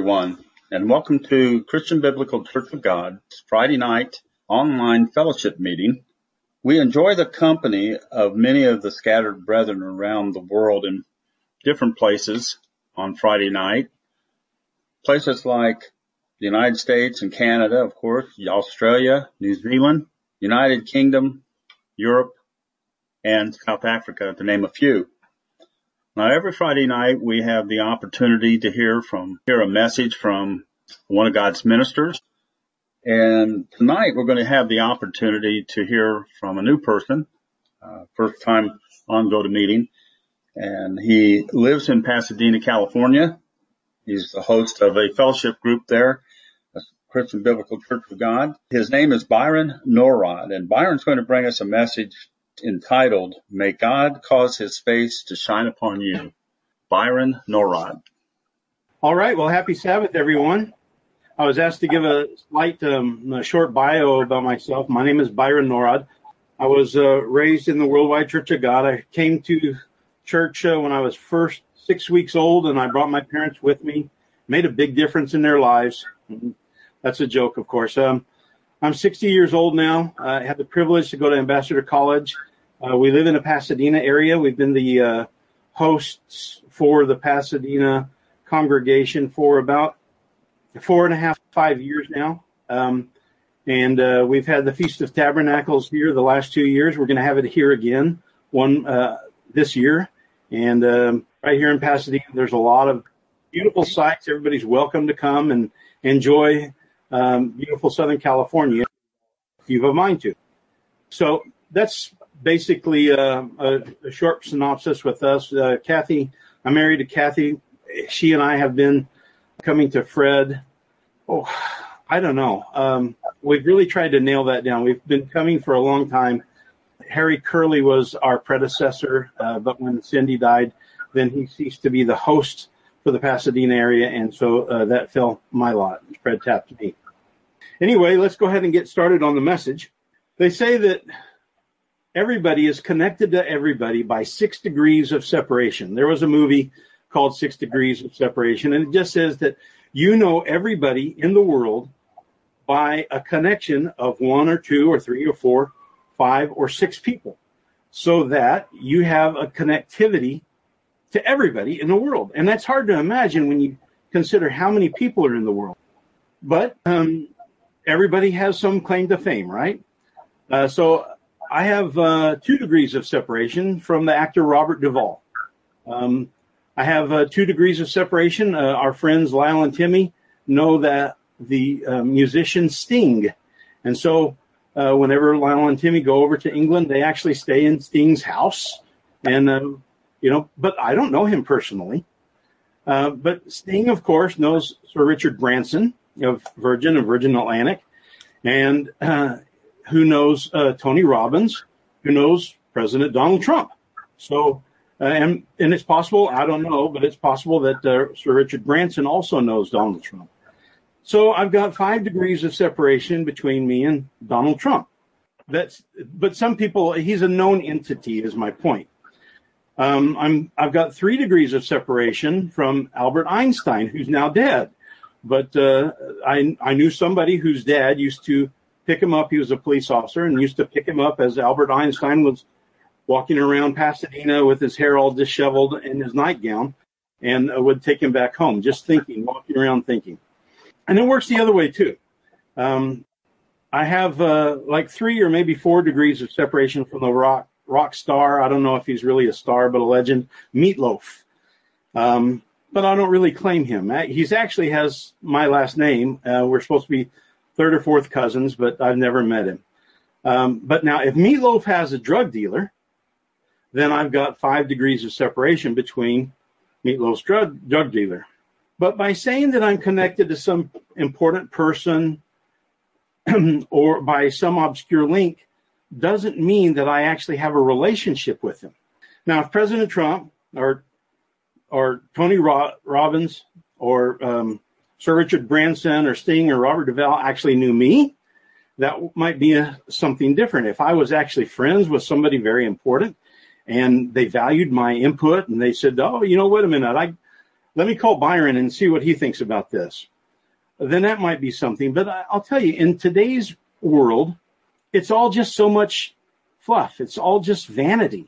everyone, and welcome to Christian Biblical Church of God's Friday night online fellowship meeting. We enjoy the company of many of the scattered brethren around the world in different places on Friday night. Places like the United States and Canada, of course, Australia, New Zealand, United Kingdom, Europe, and South Africa, to name a few. Now, every Friday night, we have the opportunity to hear a message from one of God's ministers. And tonight, we're going to have the opportunity to hear from a new person, first time on GoToMeeting. And he lives in Pasadena, California. He's the host of a fellowship group there, a Christian Biblical Church of God. His name is Byron Norrod, and Byron's going to bring us a message entitled, May God Cause His Face to Shine Upon You. Byron Norrod. All right. Well, happy Sabbath, everyone. I was asked to give a short bio about myself. My name is Byron Norrod. I was raised in the Worldwide Church of God. I came to church when I was first 6 weeks old, and I brought my parents with me. Made a big difference in their lives. That's a joke, of course. I'm 60 years old now. I had the privilege to go to Ambassador College. We live in the Pasadena area. We've been the hosts for the Pasadena congregation for about 4.5, 5 years now. And we've had the Feast of Tabernacles here the last 2 years. We're going to have it here again, this year. And right here in Pasadena, there's a lot of beautiful sights. Everybody's welcome to come and enjoy beautiful Southern California if you have a mind to. So that's basically a short synopsis with us. Kathy, I'm married to Kathy. She and I have been coming to Fred. I don't know. We've really tried to nail that down. We've been coming for a long time. Harry Curley was our predecessor, but when Cindy died, then he ceased to be the host for the Pasadena area, and so that fell my lot. Fred tapped me. Anyway, let's go ahead and get started on the message. They say that everybody is connected to everybody by 6 degrees of separation. There was a movie called 6 Degrees of Separation, and it just says that you know everybody in the world by a connection of 1 or 2 or 3 or 4, 5 or 6 people, so that you have a connectivity to everybody in the world. And that's hard to imagine when you consider how many people are in the world. But everybody has some claim to fame, right? So I have 2 degrees of separation from the actor Robert Duvall. I have 2 degrees of separation. Our friends Lyle and Timmy know that the musician Sting. And so whenever Lyle and Timmy go over to England, they actually stay in Sting's house. And, but I don't know him personally. But Sting, of course, knows Sir Richard Branson of Virgin Atlantic, and who knows Tony Robbins, who knows President Donald Trump. So, and it's possible, I don't know, but it's possible that Sir Richard Branson also knows Donald Trump. So I've got 5 degrees of separation between me and Donald Trump. But some people, he's a known entity, is my point. I've got 3 degrees of separation from Albert Einstein, who's now dead. But I knew somebody whose dad used to pick him up. He was a police officer and used to pick him up as Albert Einstein was walking around Pasadena with his hair all disheveled in his nightgown, and would take him back home, just walking around thinking. And it works the other way, too. I have like 3 or maybe 4 degrees of separation from the rock star. I don't know if he's really a star, but a legend, Meatloaf. But I don't really claim him. He's actually has my last name. We're supposed to be 3rd or 4th cousins, but I've never met him. But now if Meatloaf has a drug dealer, then I've got 5 degrees of separation between Meatloaf's drug dealer. But by saying that I'm connected to some important person or by some obscure link doesn't mean that I actually have a relationship with him. Now, if President Trump or Tony Robbins or Sir Richard Branson or Sting or Robert Duvall actually knew me, that might be something different. If I was actually friends with somebody very important and they valued my input and they said, oh, wait a minute, Let me call Byron and see what he thinks about this. Then that might be something. But I'll tell you, in today's world, it's all just so much fluff. It's all just vanity.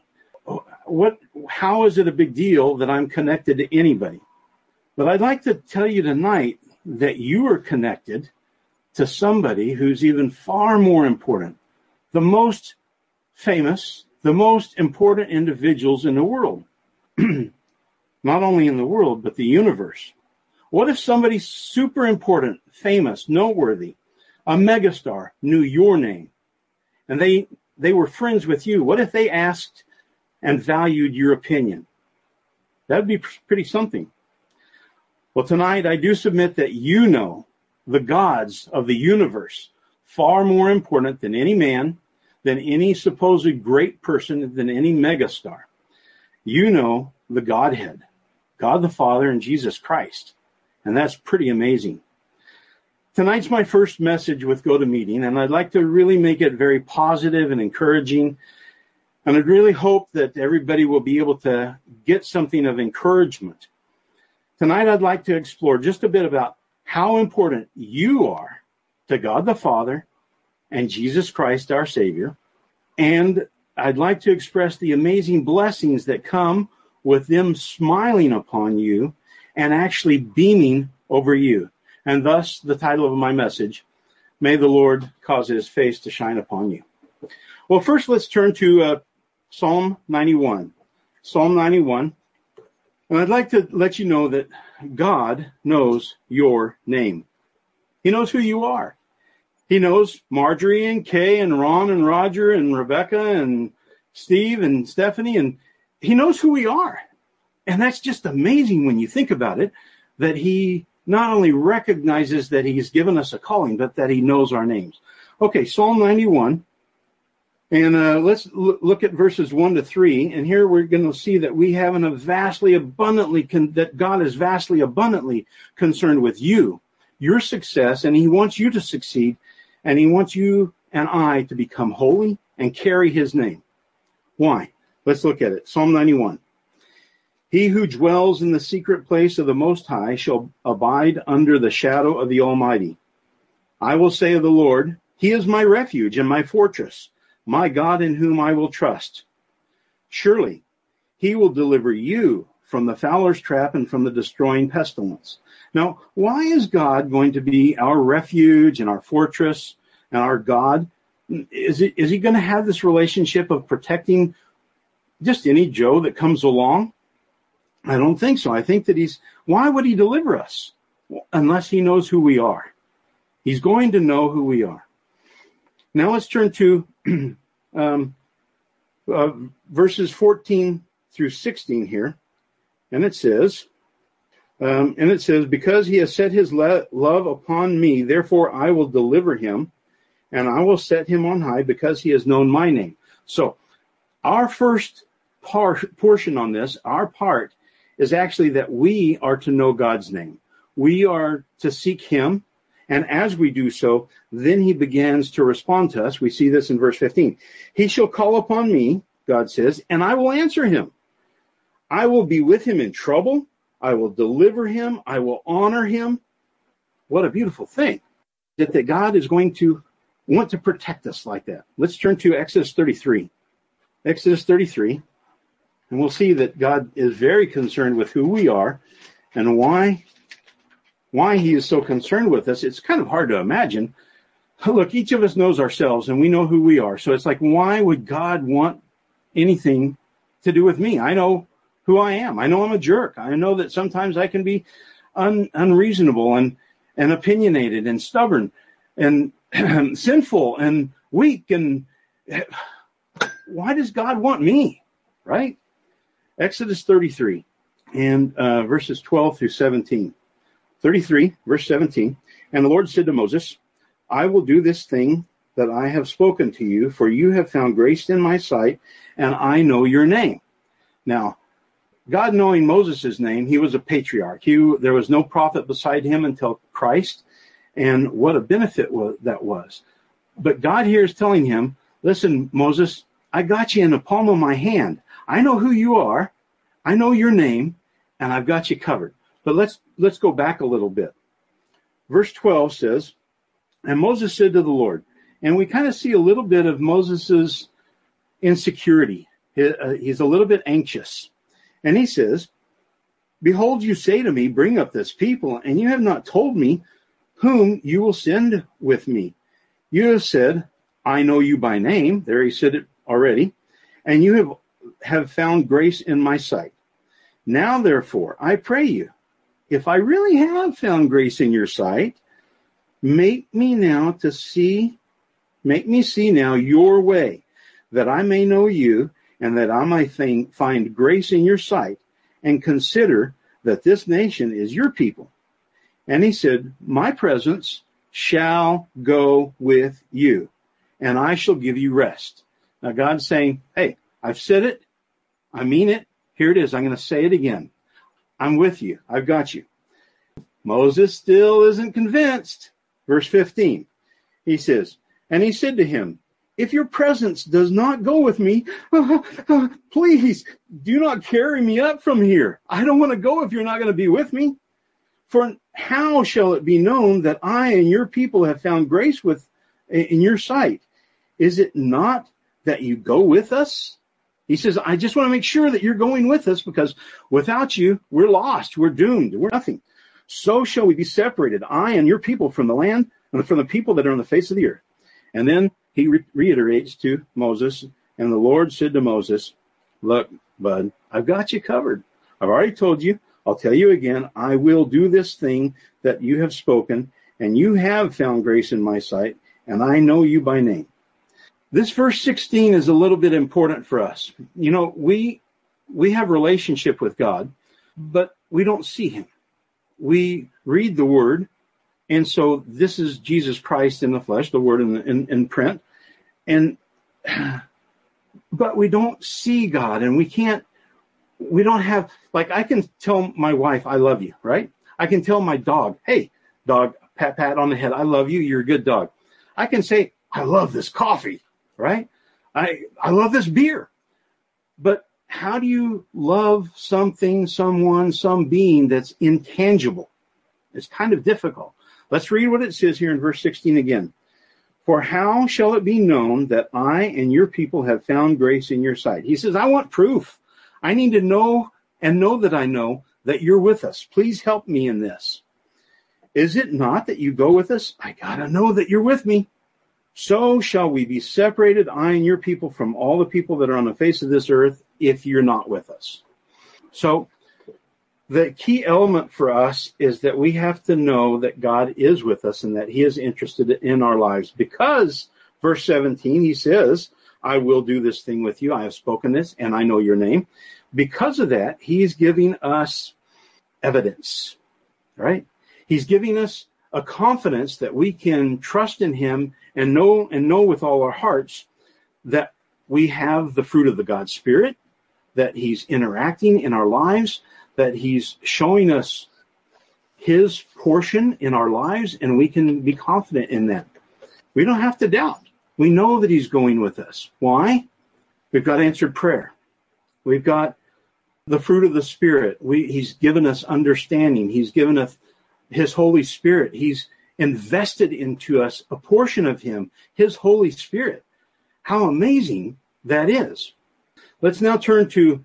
How is it a big deal that I'm connected to anybody? But I'd like to tell you tonight that you are connected to somebody who's even far more important, the most famous, the most important individuals in the world. Not only in the world, but the universe. What if somebody super important, famous, noteworthy, a megastar, knew your name, and they were friends with you? What if they asked and valued your opinion? That'd be pretty something. Well, tonight I do submit that you know the gods of the universe far more important than any man, than any supposed great person, than any megastar. You know the Godhead, God the Father and Jesus Christ. And that's pretty amazing. Tonight's my first message with GoToMeeting, and I'd like to really make it very positive and encouraging. And I'd really hope that everybody will be able to get something of encouragement. Tonight I'd like to explore just a bit about how important you are to God the Father and Jesus Christ, our Savior. And I'd like to express the amazing blessings that come with them smiling upon you and actually beaming over you. And thus, the title of my message, May the Lord Cause His Face to Shine Upon You. Well, first, let's turn to Psalm 91. Psalm 91. And I'd like to let you know that God knows your name. He knows who you are. He knows Marjorie and Kay and Ron and Roger and Rebecca and Steve and Stephanie, and he knows who we are. And that's just amazing when you think about it, that he not only recognizes that he's given us a calling, but that he knows our names. Okay, Psalm 91. And let's look at verses 1 to 3. And here we're going to see that we have that God is vastly abundantly concerned with you, your success, and he wants you to succeed. And he wants you and I to become holy and carry his name. Why? Let's look at it. Psalm 91. He who dwells in the secret place of the Most High shall abide under the shadow of the Almighty. I will say of the Lord, he is my refuge and my fortress, my God in whom I will trust. Surely he will deliver you from the fowler's trap and from the destroying pestilence. Now, why is God going to be our refuge and our fortress and our God? Is he going to have this relationship of protecting just any Joe that comes along? I don't think so. I think that why would he deliver us unless he knows who we are? He's going to know who we are. Now let's turn to verses 14 through 16 here. And it says, because he has set his love upon me, therefore I will deliver him, and I will set him on high because he has known my name. So our first portion on this, our part, is actually that we are to know God's name. We are to seek him. And as we do so, then he begins to respond to us. We see this in verse 15. He shall call upon me, God says, and I will answer him. I will be with him in trouble. I will deliver him. I will honor him. What a beautiful thing that God is going to want to protect us like that. Let's turn to Exodus 33. Exodus 33. And we'll see that God is very concerned with who we are and why he is so concerned with us. It's kind of hard to imagine. Look, each of us knows ourselves and we know who we are. So it's like, why would God want anything to do with me? I know who I am. I know I'm a jerk. I know that sometimes I can be unreasonable and opinionated and stubborn and sinful and weak. And why does God want me? Right? Exodus 33 and verses 12 through 17. 33, verse 17. And the Lord said to Moses, I will do this thing that I have spoken to you, for you have found grace in my sight, and I know your name. Now, God knowing Moses' name, he was a patriarch. There was no prophet beside him until Christ, and what a benefit that was. But God here is telling him, listen, Moses, I got you in the palm of my hand. I know who you are. I know your name, and I've got you covered. But let's go back a little bit. Verse 12 says, and Moses said to the Lord, and we kind of see a little bit of Moses's insecurity. He's a little bit anxious. And he says, behold, you say to me, bring up this people, and you have not told me whom you will send with me. You have said, I know you by name. There he said it already. And you have found grace in my sight. Now, therefore, I pray you, if I really have found grace in your sight, make me see now your way, that I may know you, and that I may find grace in your sight, and consider that this nation is your people. And he said, my presence shall go with you, and I shall give you rest. Now God's saying, hey, I've said it. I mean it. Here it is. I'm going to say it again. I'm with you. I've got you. Moses still isn't convinced. Verse 15, he says, and he said to him, if your presence does not go with me, please do not carry me up from here. I don't want to go if you're not going to be with me. For how shall it be known that I and your people have found grace in your sight? Is it not that you go with us? He says, I just want to make sure that you're going with us, because without you, we're lost. We're doomed. We're nothing. So shall we be separated, I and your people, from the land and from the people that are on the face of the earth. And then he reiterates to Moses, and the Lord said to Moses, look, bud, I've got you covered. I've already told you. I'll tell you again, I will do this thing that you have spoken, and you have found grace in my sight, and I know you by name. This verse 16 is a little bit important for us. You know, we have relationship with God, but we don't see him. We read the word, and so this is Jesus Christ in the flesh, the word in print, but we don't see God, and we don't have, like, I can tell my wife, I love you, right? I can tell my dog, hey, dog, pat on the head, I love you, you're a good dog. I can say, I love this coffee, right? I love this beer. But how do you love something, someone, some being that's intangible? It's kind of difficult. Let's read what it says here in verse 16 again. For how shall it be known that I and your people have found grace in your sight? He says, I want proof. I need to know and know that I know that you're with us. Please help me in this. Is it not that you go with us? I gotta know that you're with me. So shall we be separated, I and your people, from all the people that are on the face of this earth, if you're not with us. So the key element for us is that we have to know that God is with us and that he is interested in our lives, because verse 17, he says, I will do this thing with you. I have spoken this, and I know your name. Because of that, he's giving us evidence, right? He's giving us a confidence that we can trust in him and know with all our hearts that we have the fruit of the God Spirit, that he's interacting in our lives, that he's showing us his portion in our lives, and we can be confident in that. We don't have to doubt. We know that he's going with us. Why? We've got answered prayer. We've got the fruit of the Spirit. He's given us understanding. He's given us his Holy Spirit. He's invested into us a portion of him, his Holy Spirit. How amazing that is. Let's now turn to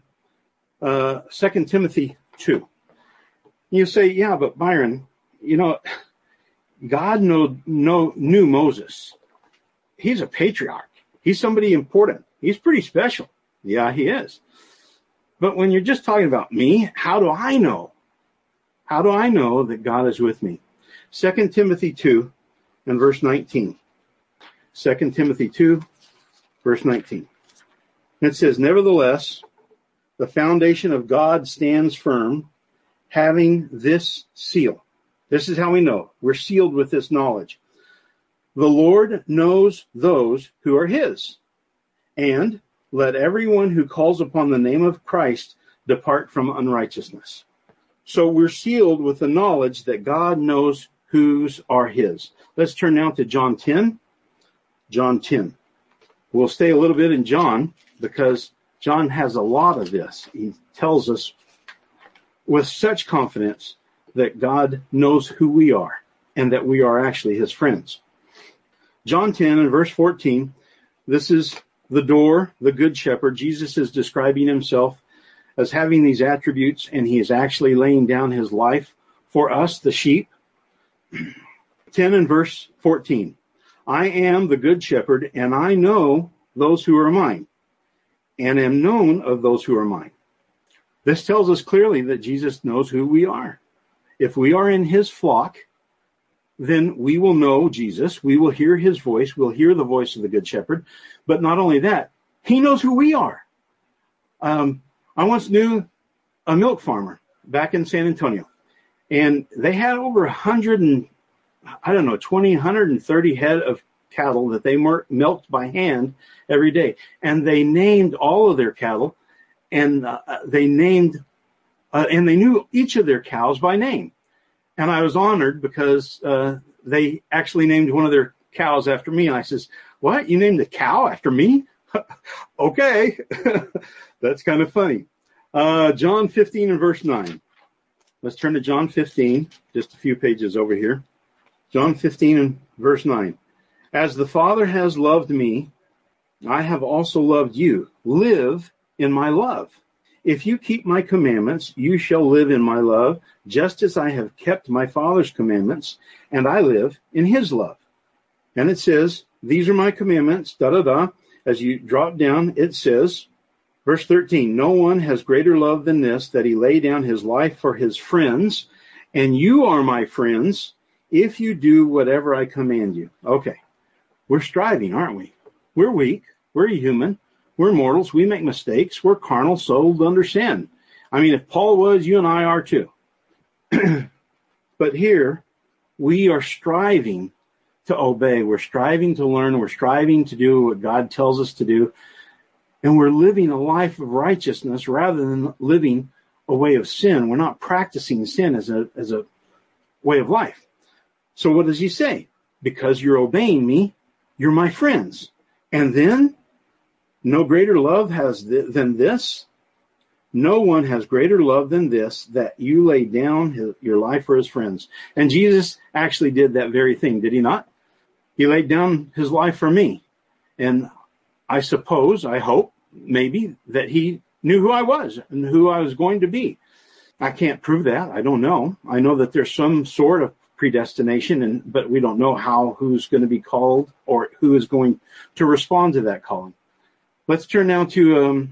2 Timothy 2. You say, yeah, but Byron, you know, God knew Moses. He's a patriarch. He's somebody important. He's pretty special. Yeah, he is. But when you're just talking about me, how do I know? How do I know that God is with me? 2 Timothy 2 and verse 19. 2 Timothy 2, verse 19. It says, nevertheless, the foundation of God stands firm, having this seal. This is how we know. We're sealed with this knowledge. The Lord knows those who are his. And let everyone who calls upon the name of Christ depart from unrighteousness. So we're sealed with the knowledge that God knows whose are his. Let's turn now to John 10. John 10. We'll stay a little bit in John because John has a lot of this. He tells us with such confidence that God knows who we are and that we are actually his friends. John 10 and verse 14, this is the door, the good shepherd. Jesus is describing himself as having these attributes, and he is actually laying down his life for us, the sheep. 10 and verse 14, I am the good shepherd, and I know those who are mine, and am known of those who are mine. This tells us clearly that Jesus knows who we are. If we are in his flock, then we will know Jesus. We will hear his voice. We'll hear the voice of the good shepherd. But not only that, he knows who we are. I once knew a milk farmer back in San Antonio, and they had over 130 head of cattle that they milked by hand every day. And they named all of their cattle, and they knew each of their cows by name. And I was honored because they actually named one of their cows after me. And I says, what? You named a cow after me? Okay. That's kind of funny. John 15 and verse 9. Let's turn to John 15, just a few pages over here. John 15 and verse 9. As the Father has loved me, I have also loved you. Live in my love. If you keep my commandments, you shall live in my love, just as I have kept my Father's commandments, and I live in his love. And it says, these are my commandments, As you drop down, it says, verse 13, no one has greater love than this, that he lay down his life for his friends, and you are my friends, if you do whatever I command you. Okay, we're striving, aren't we? We're weak, we're human, we're mortals, we make mistakes, we're carnal, sold under sin. I mean, if Paul was, you and I are too. But here, we are striving to obey, we're striving to learn, we're striving to do what God tells us to do, and we're living a life of righteousness rather than living a way of sin. We're not practicing sin as a way of life. So what does he say? Because you're obeying me, you're my friends. And then, no greater love than this. No one has greater love than this, that you lay down your life for his friends. And Jesus actually did that very thing, did he not? He laid down his life for me. And I suppose, I hope, maybe, that he knew who I was and who I was going to be. I can't prove that. I don't know. I know that there's some sort of predestination, but we don't know who's going to be called or who is going to respond to that calling. Let's turn now to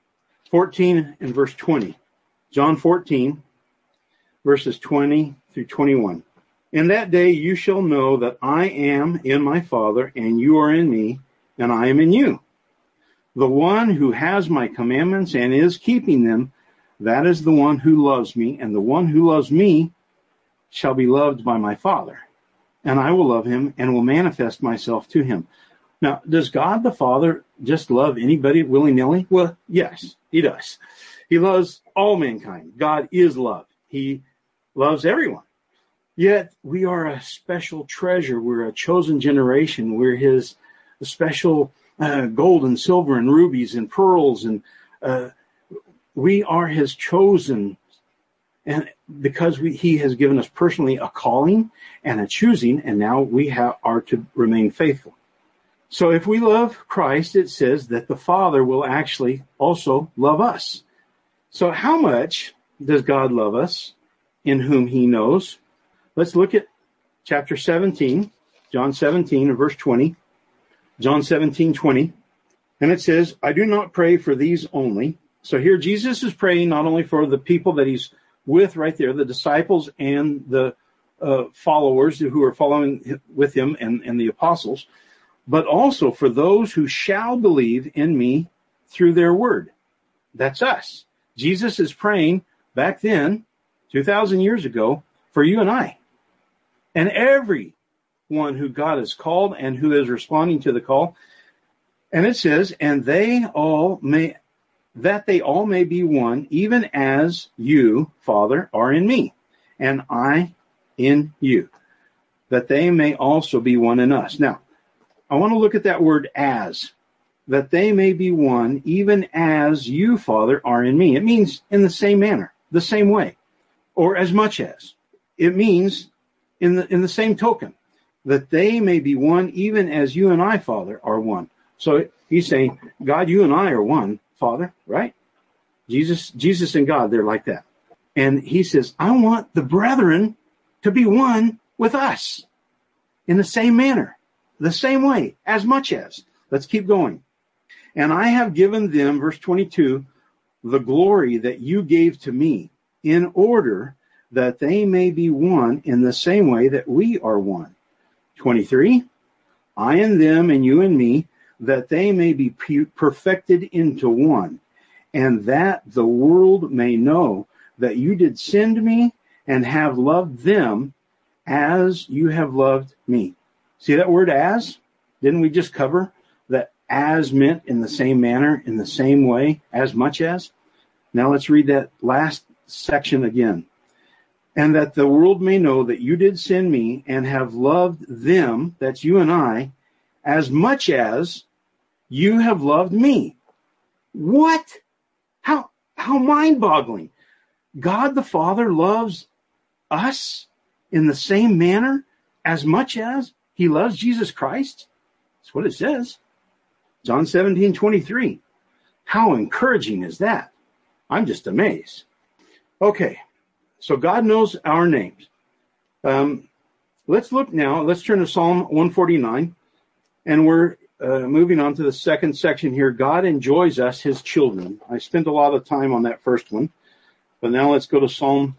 14 and verse 20. John 14, verses 20 through 21. In that day you shall know that I am in my Father, and you are in me, and I am in you. The one who has my commandments and is keeping them, that is the one who loves me, and the one who loves me shall be loved by my Father, and I will love him and will manifest myself to him. Now, does God the Father just love anybody willy-nilly? Well, yes, he does. He loves all mankind. God is love. He loves everyone. Yet we are a special treasure. We're a chosen generation. We're his special gold and silver and rubies and pearls, and we are his chosen. And because he has given us personally a calling and a choosing, and now we are to remain faithful. So if we love Christ, it says that the Father will actually also love us. So how much does God love us, in whom he knows? Let's look at chapter 17, John 17 and verse 20. John 17:20. And it says, I do not pray for these only. So here Jesus is praying not only for the people that he's with right there, the disciples and the followers who are following with him and the apostles, but also for those who shall believe in me through their word. That's us. Jesus is praying back then, 2,000 years ago, for you and I. And everyone who God has called and who is responding to the call. And it says, and they all may be one, even as you, Father, are in me, and I in you, that they may also be one in us. Now, I want to look at that word as, that they may be one, even as you, Father, are in me. It means in the same manner, the same way, or as much as. it means in the same token that they may be one, even as you and I, Father, are one. So he's saying, God, you and I are one, Father, right? Jesus and God, they're like that. And he says, I want the brethren to be one with us in the same manner, the same way, as much as. Let's keep going. And I have given them, verse 22, the glory that you gave to me, in order that they may be one in the same way that we are one. 23, I and them and you and me, that they may be perfected into one, and that the world may know that you did send me and have loved them as you have loved me. See that word as? Didn't we just cover that as meant in the same manner, in the same way, as much as? Now let's read that last section again. And that the world may know that you did send me and have loved them, that's you and I, as much as you have loved me. What? How mind-boggling. God the Father loves us in the same manner as much as he loves Jesus Christ? That's what it says. John 17:23. How encouraging is that? I'm just amazed. Okay, so God knows our names. Let's look now. Let's turn to Psalm 149, and we're moving on to the second section here. God enjoys us, his children. I spent a lot of time on that first one, but now let's go to Psalm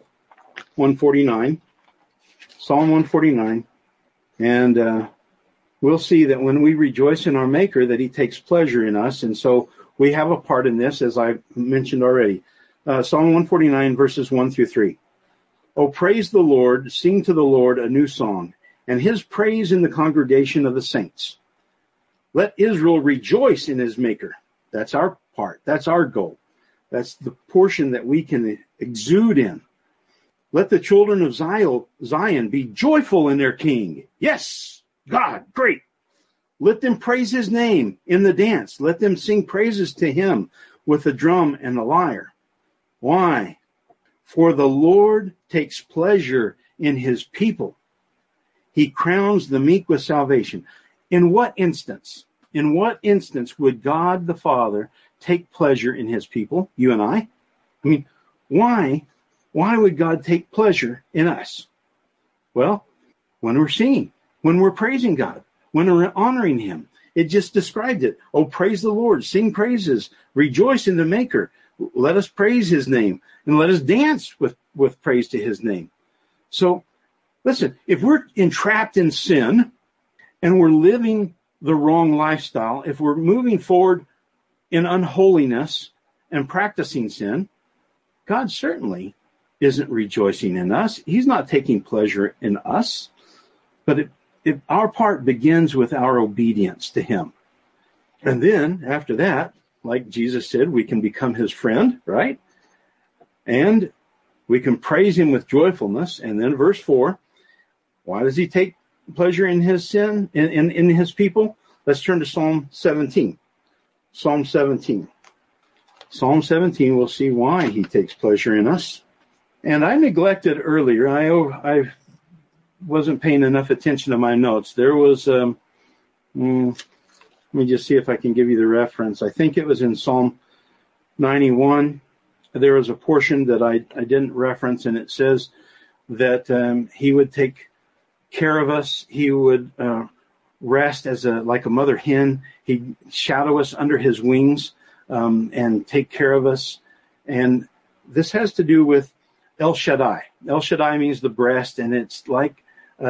149. Psalm 149, and we'll see that when we rejoice in our Maker, that he takes pleasure in us, and so we have a part in this, as I mentioned already. Psalm 149, verses 1 through 3. Oh, praise the Lord, sing to the Lord a new song, and his praise in the congregation of the saints. Let Israel rejoice in his Maker. That's our part. That's our goal. That's the portion that we can exude in. Let the children of Zion be joyful in their King. Yes, God, great. Let them praise his name in the dance. Let them sing praises to him with the drum and the lyre. Why? For the Lord takes pleasure in his people. He crowns the meek with salvation. In what instance? In what instance would God the Father take pleasure in his people, you and I? I mean, why would God take pleasure in us? Well, when we're singing, when we're praising God, when we're honoring him. It just described it. Oh, praise the Lord, sing praises, rejoice in the Maker. Let us praise his name, and let us dance with praise to his name. So, listen, if we're entrapped in sin and we're living the wrong lifestyle, if we're moving forward in unholiness and practicing sin, God certainly isn't rejoicing in us. He's not taking pleasure in us. But our part begins with our obedience to him. And then after that, like Jesus said, we can become his friend, right? And we can praise him with joyfulness. And then verse 4, why does he take pleasure in his sin, in his people? Let's turn to Psalm 17. Psalm 17. Psalm 17, we'll see why he takes pleasure in us. And I neglected earlier, I wasn't paying enough attention to my notes. There was, let me just see if I can give you the reference. I think it was in Psalm 91. There was a portion that I didn't reference, and it says that he would take care of us. He would rest like a mother hen. He'd shadow us under his wings and take care of us. And this has to do with El Shaddai. El Shaddai means the breast, and it's like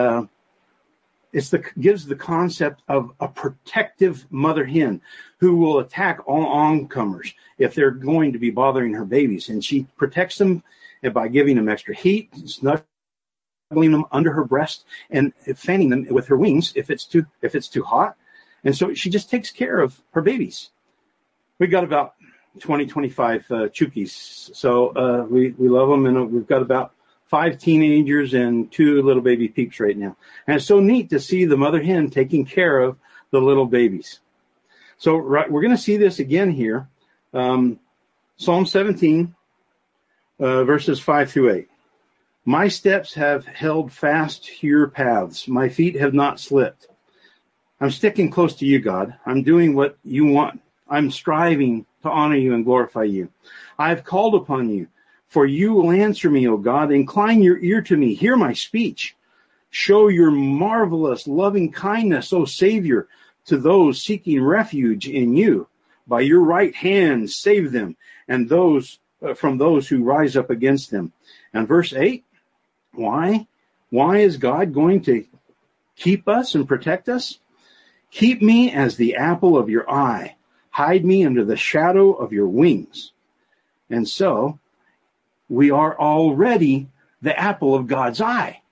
gives the concept of a protective mother hen who will attack all oncomers if they're going to be bothering her babies, and she protects them by giving them extra heat, snuggling them under her breast, and fanning them with her wings if it's too hot. And so she just takes care of her babies. We got about 25 Chukis, so we love them, and we've got about 5 teenagers and 2 little baby peeps right now. And it's so neat to see the mother hen taking care of the little babies. So we're going to see this again here. Psalm 17, verses 5 through 8. My steps have held fast to your paths. My feet have not slipped. I'm sticking close to you, God. I'm doing what you want. I'm striving to honor you and glorify you. I've called upon you, for you will answer me, O God. Incline your ear to me. Hear my speech. Show your marvelous loving kindness, O Savior, to those seeking refuge in you. By your right hand, save them, and those from those who rise up against them. And verse 8, why? Why is God going to keep us and protect us? Keep me as the apple of your eye. Hide me under the shadow of your wings. And so, we are already the apple of God's eye.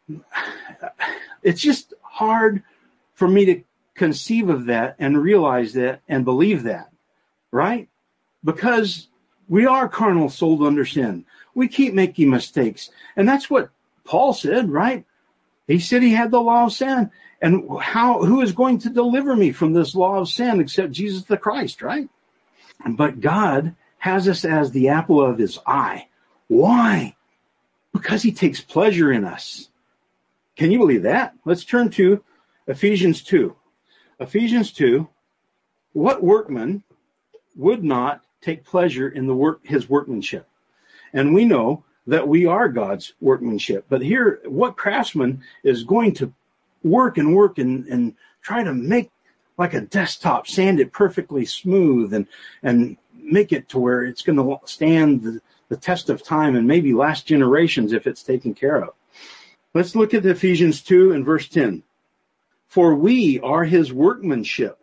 It's just hard for me to conceive of that and realize that and believe that, right? Because we are carnal, sold under sin. We keep making mistakes. And that's what Paul said, right? He said he had the law of sin. And who is going to deliver me from this law of sin except Jesus the Christ, right? But God has us as the apple of his eye. Why? Because he takes pleasure in us. Can you believe that? Let's turn to Ephesians 2. Ephesians 2, what workman would not take pleasure in his workmanship? And we know that we are God's workmanship. But here, what craftsman is going to work and try to make like a desktop, sand it perfectly smooth and make it to where it's going to stand the test of time and maybe last generations if it's taken care of. Let's look at Ephesians 2 and verse 10. For we are his workmanship,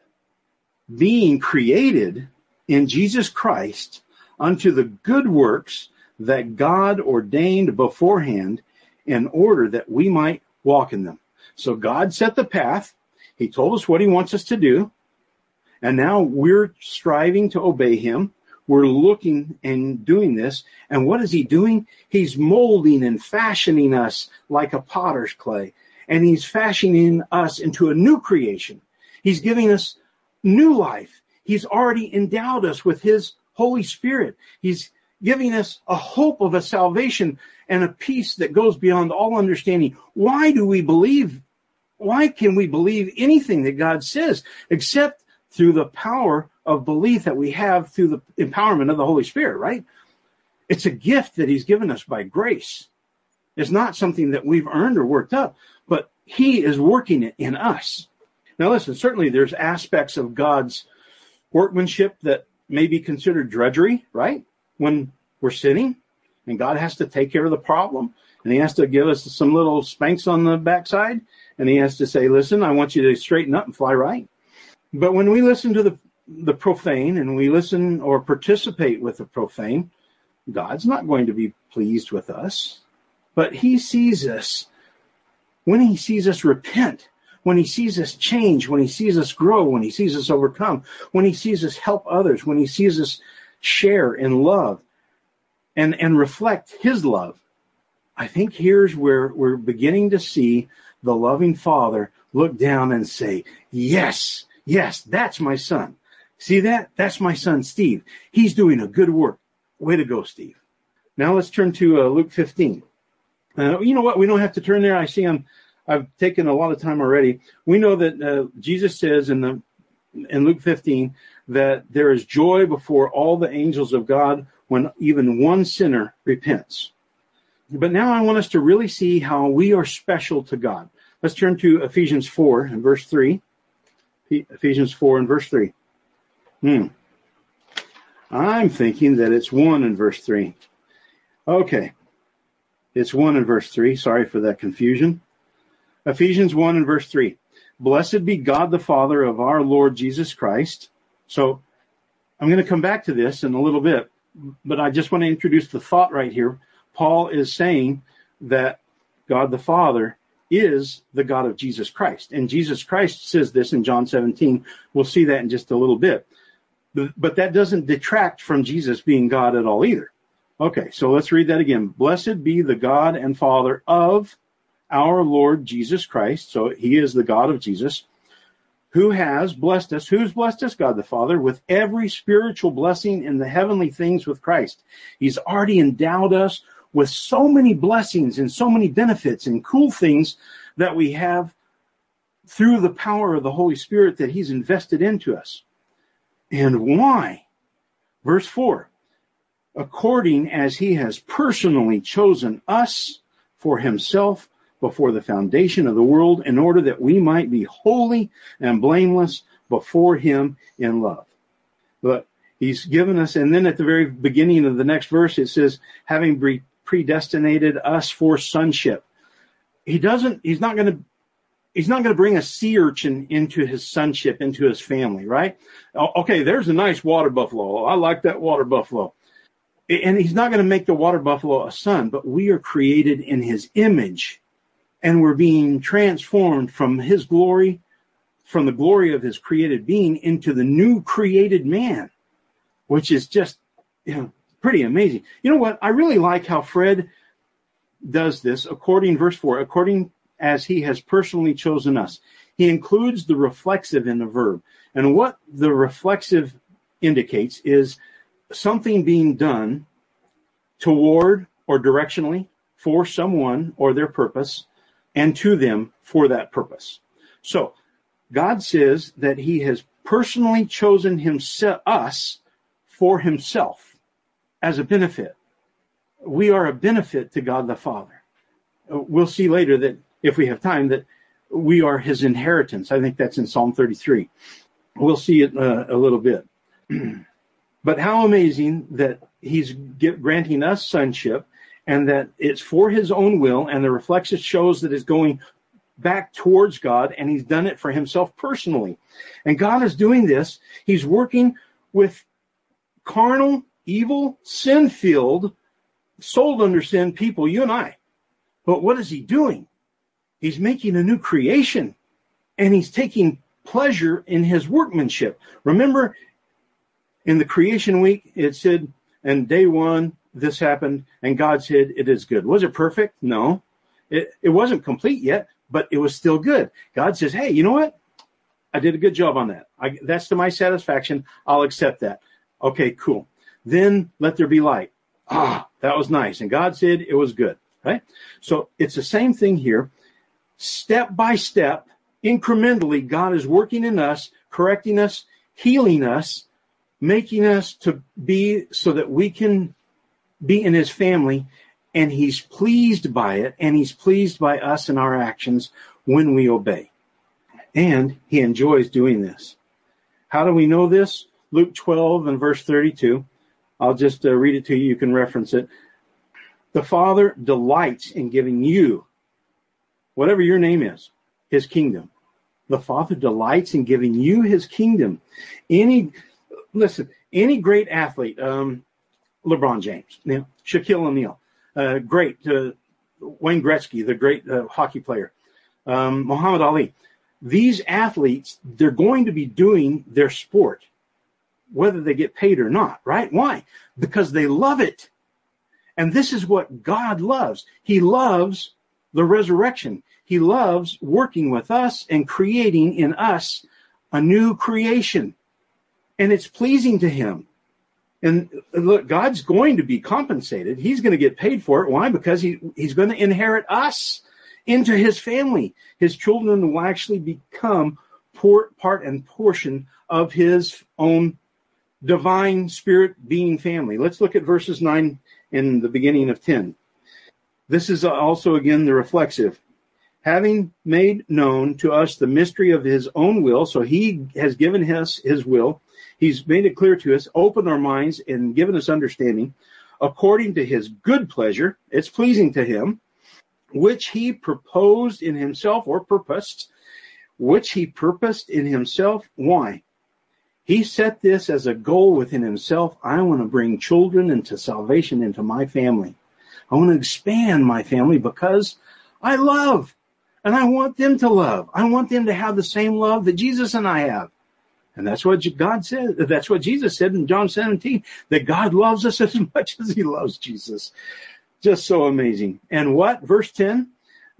being created in Jesus Christ unto the good works that God ordained beforehand in order that we might walk in them. So God set the path. He told us what he wants us to do. And now we're striving to obey him. We're looking and doing this. And what is he doing? He's molding and fashioning us like a potter's clay. And he's fashioning us into a new creation. He's giving us new life. He's already endowed us with his Holy Spirit. He's giving us a hope of a salvation and a peace that goes beyond all understanding. Why do we believe? Why can we believe anything that God says except through the power of belief that we have through the empowerment of the Holy Spirit, right? It's a gift that he's given us by grace. It's not something that we've earned or worked up, but he is working it in us. Now listen, certainly there's aspects of God's workmanship that may be considered drudgery, right? When we're sinning and God has to take care of the problem and he has to give us some little spanks on the backside and he has to say, listen, I want you to straighten up and fly right. But when we listen to the profane and we listen or participate with the profane, God's not going to be pleased with us. But he sees us when he sees us repent, when he sees us change, when he sees us grow, when he sees us overcome, when he sees us help others, when he sees us share in love and reflect his love. I think here's where we're beginning to see the loving Father look down and say, yes, that's my son. See that? That's my son, Steve. He's doing a good work. Way to go, Steve. Now let's turn to Luke 15. You know what? We don't have to turn there. I see I've taken a lot of time already. We know that Jesus says in Luke 15 that there is joy before all the angels of God when even one sinner repents. But now I want us to really see how we are special to God. Let's turn to Ephesians 4 and verse 3. Ephesians 4 and verse 3. I'm thinking that it's 1 in verse 3. Okay. It's 1 in verse 3. Sorry for that confusion. Ephesians 1 and verse 3. Blessed be God the Father of our Lord Jesus Christ. So I'm going to come back to this in a little bit, but I just want to introduce the thought right here. Paul is saying that God the Father is the God of Jesus Christ. And Jesus Christ says this in John 17. We'll see that in just a little bit. But that doesn't detract from Jesus being God at all either. Okay, so let's read that again. Blessed be the God and Father of our Lord Jesus Christ. So he is the God of Jesus, who has blessed us. Who's blessed us? God the Father, with every spiritual blessing in the heavenly things with Christ. He's already endowed us with so many blessings and so many benefits and cool things that we have through the power of the Holy Spirit that he's invested into us. And why? Verse 4, according as he has personally chosen us for himself before the foundation of the world, in order that we might be holy and blameless before him in love. But he's given us, and then at the very beginning of the next verse, it says, having predestinated us for sonship. He's not going to bring a sea urchin into his sonship, into his family, right? Okay, there's a nice water buffalo. I like that water buffalo. And he's not going to make the water buffalo a son, but we are created in his image, and we're being transformed from his glory, from the glory of his created being into the new created man, which is just, pretty amazing. You know what? I really like how Fred does this verse 4, according as he has personally chosen us. He includes the reflexive in the verb. And what the reflexive indicates is something being done toward or directionally for someone or their purpose and to them for that purpose. So God says that he has personally chosen us for himself as a benefit. We are a benefit to God the Father. We'll see later that if we have time, that we are his inheritance. I think that's in Psalm 33. We'll see it a little bit. But how amazing that he's granting us sonship, and that it's for his own will, and the reflection shows that it's going back towards God, and he's done it for himself personally. And God is doing this. He's working with carnal, evil, sin-filled, sold under sin people, you and I. But what is he doing? He's making a new creation, and he's taking pleasure in his workmanship. Remember, in the creation week, it said, and day one, this happened, and God said, it is good. Was it perfect? No. It wasn't complete yet, but it was still good. God says, hey, you know what? I did a good job on that. That's to my satisfaction. I'll accept that. Okay, cool. Then let there be light. That was nice. And God said it was good. Right? So it's the same thing here. Step by step, incrementally, God is working in us, correcting us, healing us, making us to be so that we can be in his family, and he's pleased by it, and he's pleased by us and our actions when we obey. And he enjoys doing this. How do we know this? Luke 12 and verse 32. I'll just read it to you. You can reference it. The Father delights in giving you, whatever your name is, his kingdom. The Father delights in giving you his kingdom. Any great athlete, LeBron James, Shaquille O'Neal, great, Wayne Gretzky, the great hockey player, Muhammad Ali. These athletes, they're going to be doing their sport, whether they get paid or not, right? Why? Because they love it. And this is what God loves. He loves the resurrection. He loves working with us and creating in us a new creation. And it's pleasing to him. And look, God's going to be compensated. He's going to get paid for it. Why? Because he's going to inherit us into his family. His children will actually become part and portion of his own divine spirit being family. Let's look at verses 9 in the beginning of 10. This is also, again, the reflexive. Having made known to us the mystery of his own will, so he has given us his will. He's made it clear to us, opened our minds, and given us understanding, according to his good pleasure, it's pleasing to him, which he proposed in himself, or purposed, which he purposed in himself. Why? He set this as a goal within himself. I want to bring children into salvation into my family. I want to expand my family because I love, and I want them to love. I want them to have the same love that Jesus and I have. And that's what God said. That's what Jesus said in John 17, that God loves us as much as he loves Jesus. Just so amazing. And what? Verse 10,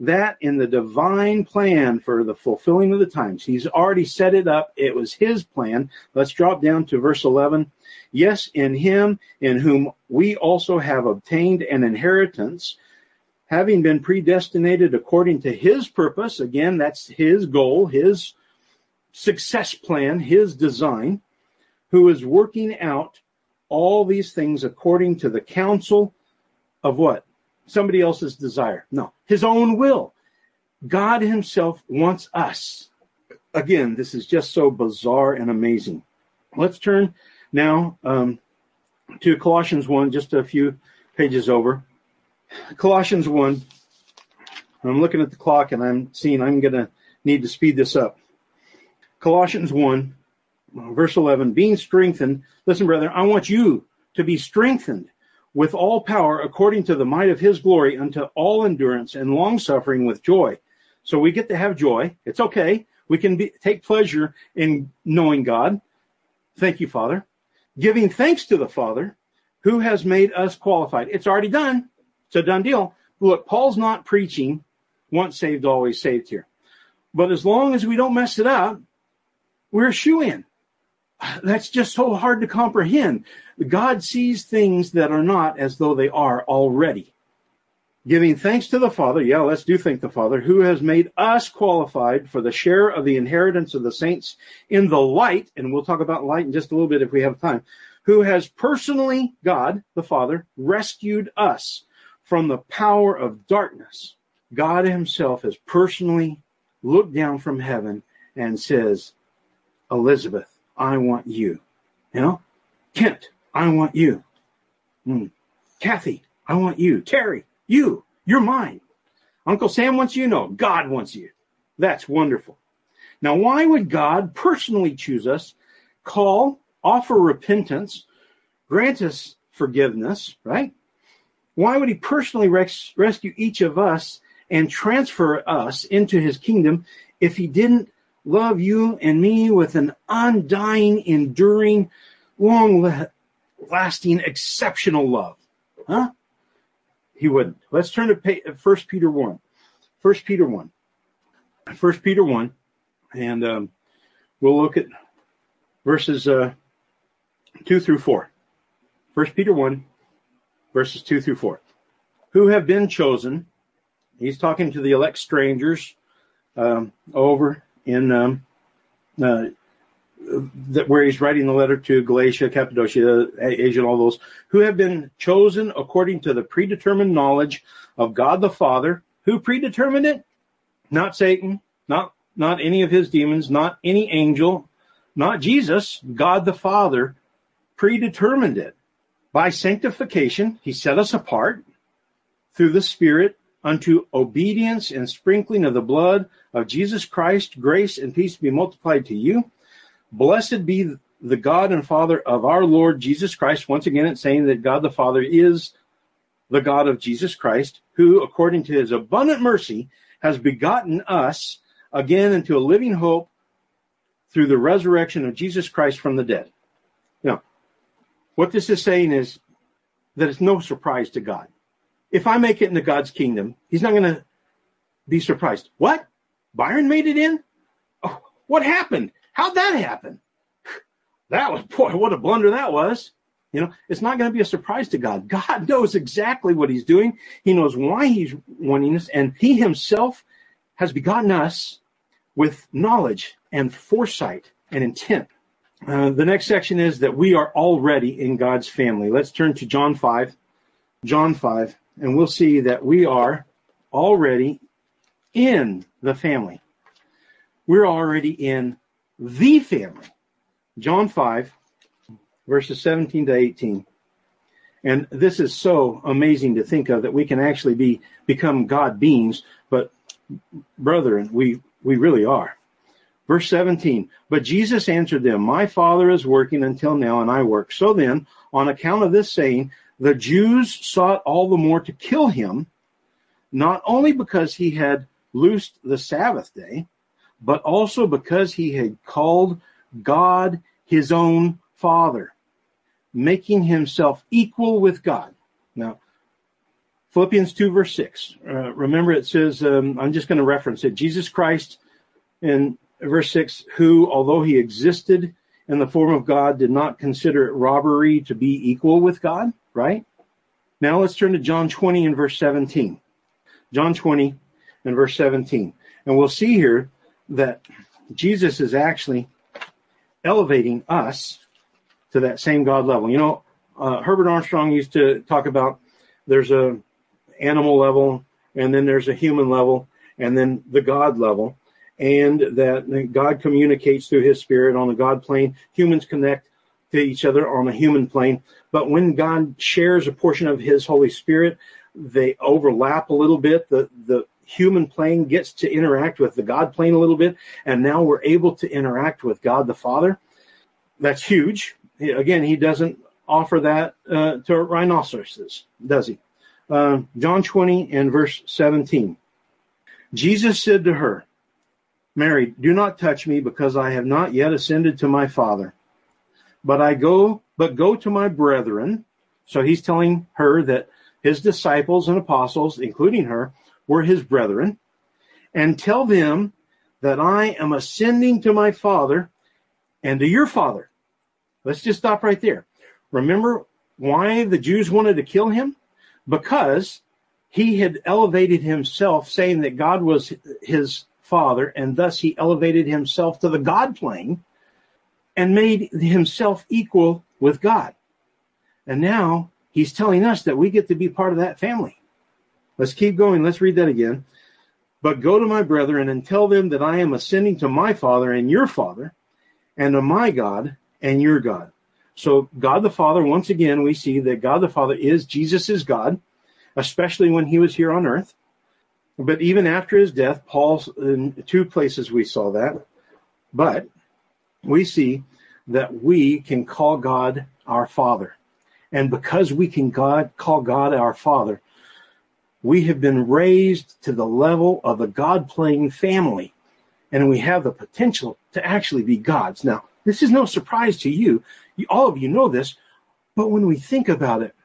that in the divine plan for the fulfilling of the times. He's already set it up. It was his plan. Let's drop down to verse 11. Yes, in him, in whom we also have obtained an inheritance, having been predestinated according to his purpose. Again, that's his goal, his success plan, his design, who is working out all these things according to the counsel of what? Somebody else's desire. No, his own will. God himself wants us. Again, this is just so bizarre and amazing. Let's turn now to Colossians 1, just a few pages over. Colossians 1. I'm looking at the clock and I'm seeing I'm going to need to speed this up. Colossians 1, verse 11, being strengthened. Listen, brethren, I want you to be strengthened with all power according to the might of his glory unto all endurance and long-suffering with joy. So we get to have joy. It's okay. We can take pleasure in knowing God. Thank you, Father. Giving thanks to the Father who has made us qualified. It's already done. It's a done deal. Look, Paul's not preaching once saved, always saved here. But as long as we don't mess it up, we're a shoo-in. That's just so hard to comprehend. God sees things that are not as though they are already. Giving thanks to the Father, let's do thank the Father, who has made us qualified for the share of the inheritance of the saints in the light, and we'll talk about light in just a little bit if we have time, who has personally, God, the Father, rescued us from the power of darkness. God himself has personally looked down from heaven and says, Elizabeth, I want you. Kent, I want you. Kathy, I want you. Terry, you're mine. Uncle Sam wants you. No, God wants you. That's wonderful. Now, why would God personally choose us, call, offer repentance, grant us forgiveness, right? Why would he personally rescue each of us and transfer us into his kingdom if he didn't love you and me with an undying, enduring, long-lasting, exceptional love? Huh? He wouldn't. Let's turn to 1 Peter 1. 1 Peter 1. 1 Peter 1. And we'll look at verses 2 through 4. 1 Peter 1, verses 2 through 4. Who have been chosen. He's talking to the elect strangers over in where he's writing the letter to Galatia, Cappadocia, Asia, and all those, who have been chosen according to the predetermined knowledge of God the Father. Who predetermined it? Not Satan, not any of his demons, not any angel, not Jesus. God the Father predetermined it. By sanctification, he set us apart through the Spirit unto obedience and sprinkling of the blood of Jesus Christ. Grace and peace be multiplied to you. Blessed be the God and Father of our Lord Jesus Christ. Once again, it's saying that God the Father is the God of Jesus Christ, who, according to his abundant mercy, has begotten us again into a living hope through the resurrection of Jesus Christ from the dead. Now, what this is saying is that it's no surprise to God. If I make it into God's kingdom, he's not going to be surprised. What? Byron made it in? Oh, what happened? How'd that happen? Boy, what a blunder that was. It's not going to be a surprise to God. God knows exactly what he's doing. He knows why he's wanting us, and he himself has begotten us with knowledge and foresight and intent. The next section is that we are already in God's family. Let's turn to John 5. John 5, and we'll see that we are already in the family. We're already in the family. John 5, verses 17 to 18. And this is so amazing to think of, that we can actually become God beings, but brethren, we really are. Verse 17, but Jesus answered them, my Father is working until now, and I work. So then, on account of this saying, the Jews sought all the more to kill him, not only because he had loosed the Sabbath day, but also because he had called God his own Father, making himself equal with God. Now, Philippians 2, verse 6. Remember, it says, I'm just going to reference it. Jesus Christ, in verse 6, who, although he existed in the form of God, did not consider it robbery to be equal with God, right? Now let's turn to John 20 and verse 17. John 20 and verse 17. And we'll see here that Jesus is actually elevating us to that same God level. You know, Herbert Armstrong used to talk about there's a animal level, and then there's a human level, and then the God level, and that God communicates through his spirit on the God plane. Humans connect to each other on a human plane. But when God shares a portion of his Holy Spirit, they overlap a little bit. The human plane gets to interact with the God plane a little bit, and now we're able to interact with God the Father. That's huge. Again, he doesn't offer that to rhinoceroses, does he? John 20 and verse 17. Jesus said to her, Mary, do not touch me, because I have not yet ascended to my Father. But go to my brethren. So he's telling her that his disciples and apostles, including her, were his brethren, and tell them that I am ascending to my Father and to your Father. Let's just stop right there. Remember why the Jews wanted to kill him? Because he had elevated himself, saying that God was his Father, and thus he elevated himself to the God plane and made himself equal with God. And now he's telling us that we get to be part of that family. Let's keep going. Let's read that again. But go to my brethren and tell them that I am ascending to my Father and your Father, and to my God and your God. So God the Father, once again, we see that God the Father is Jesus' God, especially when he was here on earth. But even after his death, Paul, in 2 places we saw that. But we see that we can call God our Father. And because we can call God our Father, we have been raised to the level of the God-playing family. And we have the potential to actually be gods. Now, this is no surprise to you. All of you know this. But when we think about it,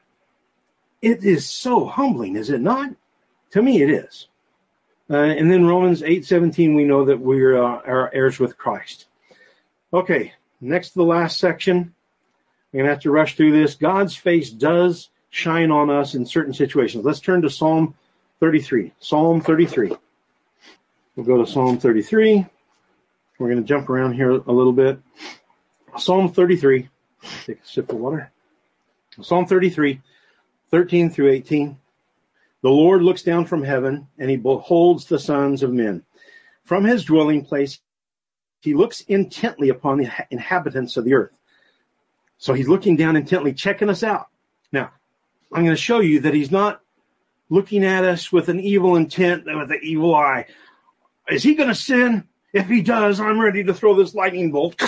it is so humbling, is it not? To me, it is. And then Romans 8:17, we know that we're heirs with Christ. Okay, next to the last section. We're going to have to rush through this. God's face does shine on us in certain situations. Let's turn to Psalm 33. Psalm 33. We'll go to Psalm 33. We're going to jump around here a little bit. Psalm 33. Take a sip of water. Psalm 33, 13 through 18. The Lord looks down from heaven, and he beholds the sons of men. From his dwelling place, he looks intently upon the inhabitants of the earth. So he's looking down intently, checking us out. Now, I'm going to show you that he's not looking at us with an evil intent, with an evil eye. Is he going to sin? If he does, I'm ready to throw this lightning bolt.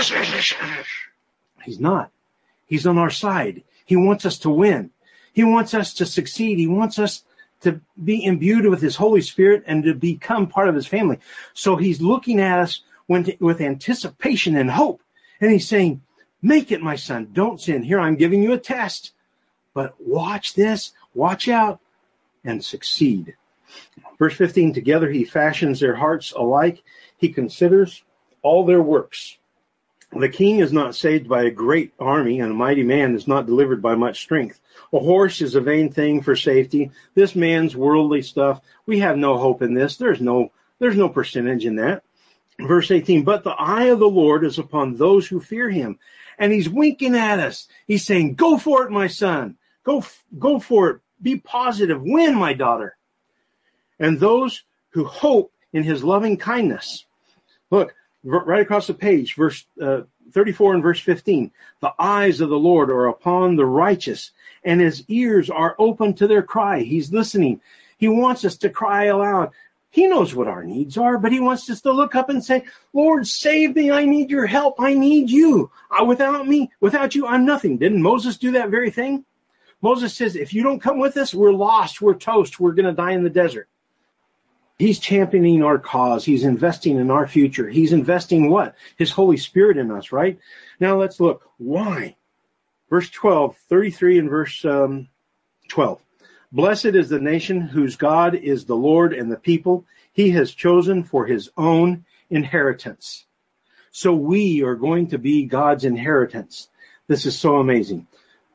He's not. He's on our side. He wants us to win. He wants us to succeed. He wants us to be imbued with his Holy Spirit and to become part of his family. So he's looking at us with anticipation and hope. And he's saying, make it, my son. Don't sin. Here, I'm giving you a test. But watch this. Watch out and succeed. Verse 15, together he fashions their hearts alike. He considers all their works. The king is not saved by a great army, and a mighty man is not delivered by much strength. A horse is a vain thing for safety. This man's worldly stuff, we have no hope in this. There's no percentage in that. Verse 18, but the eye of the Lord is upon those who fear him. And he's winking at us. He's saying, go for it, my son. Go for it. Be positive. Win, my daughter. And those who hope in his loving kindness. Look, right across the page, verse 34 and verse 15. The eyes of the Lord are upon the righteous, and his ears are open to their cry. He's listening. He wants us to cry aloud. He knows what our needs are, but he wants us to look up and say, Lord, save me. I need your help. I need you. Without you, I'm nothing. Didn't Moses do that very thing? Moses says, if you don't come with us, we're lost. We're toast. We're going to die in the desert. He's championing our cause. He's investing in our future. He's investing what? His Holy Spirit in us, right? Now let's look. Why? Verse 12, 33 and verse 12. Blessed is the nation whose God is the Lord, and the people he has chosen for his own inheritance. So we are going to be God's inheritance. This is so amazing.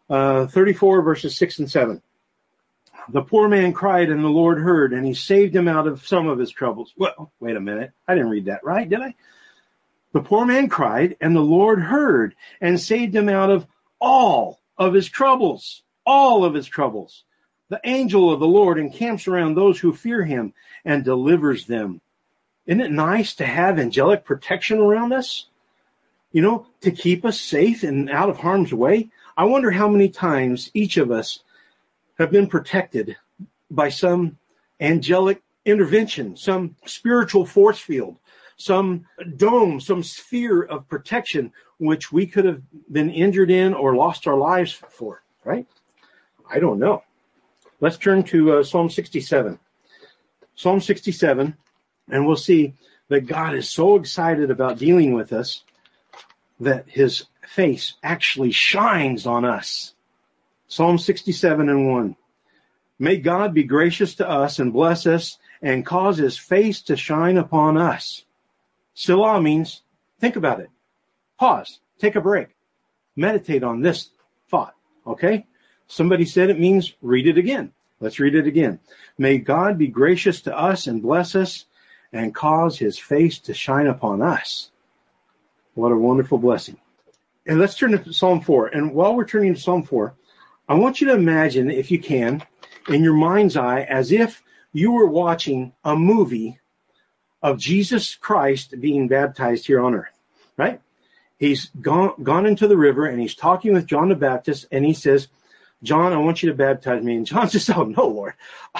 34 verses 6 and 7. The poor man cried, and the Lord heard, and he saved him out of some of his troubles. Well, wait a minute. I didn't read that right, did I? The poor man cried, and the Lord heard, and saved him out of all of his troubles. All of his troubles. The angel of the Lord encamps around those who fear him and delivers them. Isn't it nice to have angelic protection around us? You know, to keep us safe and out of harm's way. I wonder how many times each of us have been protected by some angelic intervention, some spiritual force field, some dome, some sphere of protection, which we could have been injured in or lost our lives for, right? I don't know. Let's turn to Psalm 67. Psalm 67, and we'll see that God is so excited about dealing with us that his face actually shines on us. Psalm 67 and 1. May God be gracious to us and bless us and cause his face to shine upon us. Selah means, think about it. Pause. Take a break. Meditate on this thought. Okay? Somebody said it means read it again. Let's read it again. May God be gracious to us and bless us and cause his face to shine upon us. What a wonderful blessing. And let's turn to Psalm 4. And while we're turning to Psalm 4, I want you to imagine, if you can, in your mind's eye, as if you were watching a movie of Jesus Christ being baptized here on earth, right? He's gone into the river, and he's talking with John the Baptist, and he says, John, I want you to baptize me. And John says, oh, no, Lord,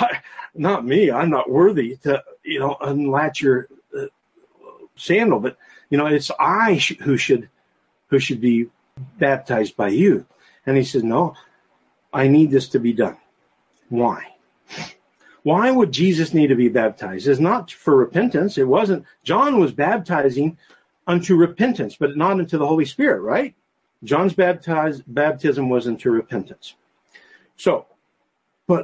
not me. I'm not worthy to, unlatch your sandal. But, it's I who should be baptized by you. And he says, no, I need this to be done. Why? Why would Jesus need to be baptized? It's not for repentance. It wasn't. John was baptizing unto repentance, but not unto the Holy Spirit, right? John's baptism was unto repentance. So, but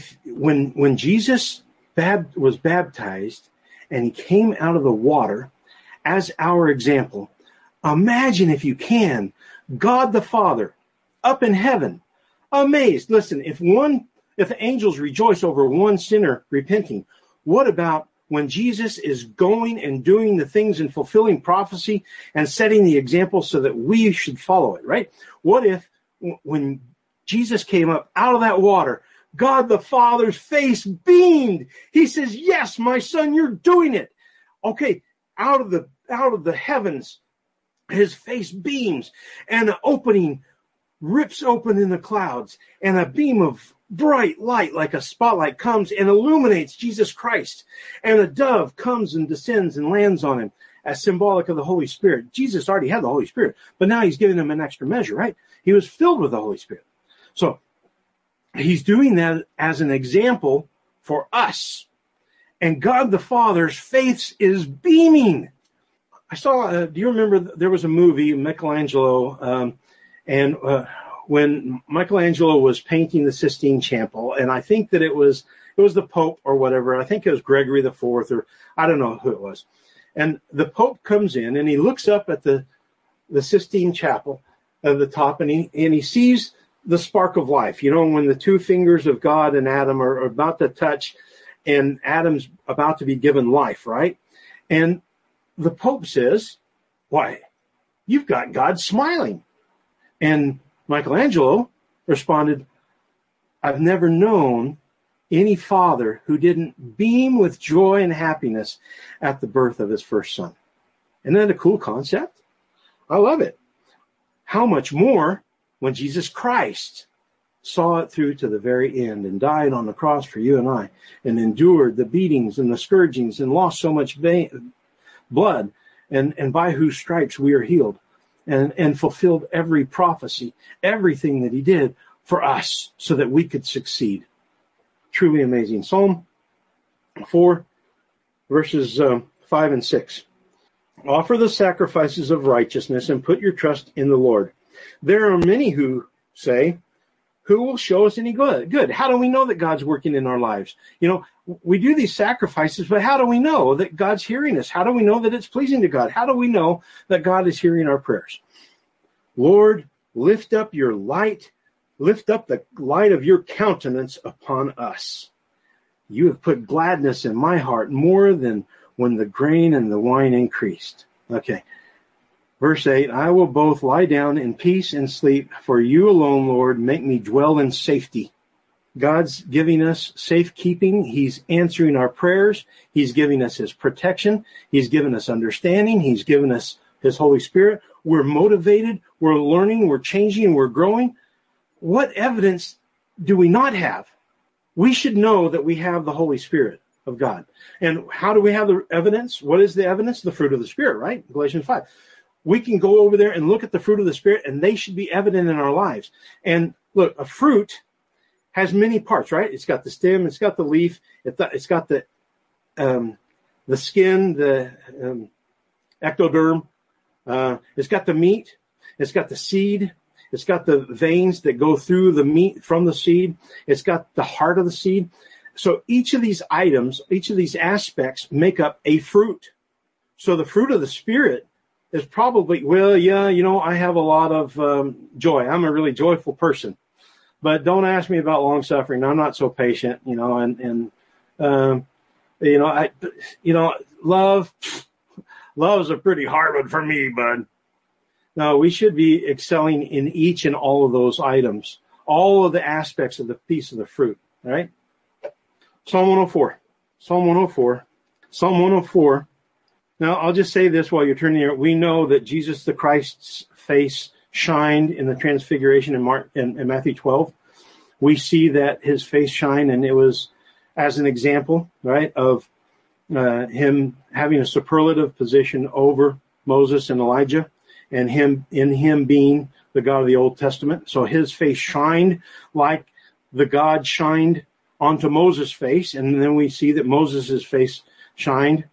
when Jesus was baptized and he came out of the water as our example, imagine, if you can, God the Father up in heaven, amazed. Listen, if the angels rejoice over one sinner repenting, what about when Jesus is going and doing the things and fulfilling prophecy and setting the example so that we should follow it, right? What if when Jesus came up out of that water, God the Father's face beamed. He says, yes, my son, you're doing it. Okay, out of the heavens, his face beams, and an opening rips open in the clouds, and a beam of bright light like a spotlight comes and illuminates Jesus Christ. And a dove comes and descends and lands on him as symbolic of the Holy Spirit. Jesus already had the Holy Spirit, but now he's giving him an extra measure, right? He was filled with the Holy Spirit. So he's doing that as an example for us. And God the Father's face is beaming. I saw, do you remember there was a movie, Michelangelo, when Michelangelo was painting the Sistine Chapel, and I think that it was the Pope or whatever. I think it was Gregory the Fourth, or I don't know who it was. And the Pope comes in and he looks up at the Sistine Chapel at the top, and he sees the spark of life. When the two fingers of God and Adam are about to touch, and Adam's about to be given life, right? And the Pope says, "Why, you've got God smiling." And Michelangelo responded, "I've never known any father who didn't beam with joy and happiness at the birth of his first son." Isn't that a cool concept? I love it. How much more when Jesus Christ saw it through to the very end and died on the cross for you and I, and endured the beatings and the scourgings and lost so much blood, and by whose stripes we are healed. And fulfilled every prophecy, everything that he did for us so that we could succeed. Truly amazing. Psalm 4, verses 5 and 6. Offer the sacrifices of righteousness and put your trust in the Lord. There are many who say, who will show us any good? How do we know that God's working in our lives? We do these sacrifices, but how do we know that God's hearing us? How do we know that it's pleasing to God? How do we know that God is hearing our prayers? Lord, lift up the light of your countenance upon us. You have put gladness in my heart more than when the grain and the wine increased. Okay. Verse 8, I will both lie down in peace and sleep, for you alone, Lord, make me dwell in safety. God's giving us safekeeping. He's answering our prayers. He's giving us his protection. He's given us understanding. He's given us his Holy Spirit. We're motivated. We're learning. We're changing. We're growing. What evidence do we not have? We should know that we have the Holy Spirit of God. And how do we have the evidence? What is the evidence? The fruit of the Spirit, right? Galatians 5. We can go over there and look at the fruit of the Spirit, and they should be evident in our lives. And look, a fruit has many parts, right? It's got the stem, it's got the leaf, it's got the skin, the ectoderm, it's got the meat, it's got the seed, it's got the veins that go through the meat from the seed, it's got the heart of the seed. So each of these items, each of these aspects make up a fruit. So the fruit of the Spirit is probably, I have a lot of joy. I'm a really joyful person. But don't ask me about long suffering. I'm not so patient, love's a pretty hard one for me, bud. No, we should be excelling in each and all of those items, all of the aspects of the piece of the fruit, right? Psalm 104. Now, I'll just say this while you're turning here. We know that Jesus the Christ's face shined in the transfiguration in Matthew 12. We see that his face shined, and it was as an example, right, of him having a superlative position over Moses and Elijah, and him being the God of the Old Testament. So his face shined like the God shined onto Moses' face, and then we see that Moses' face shined.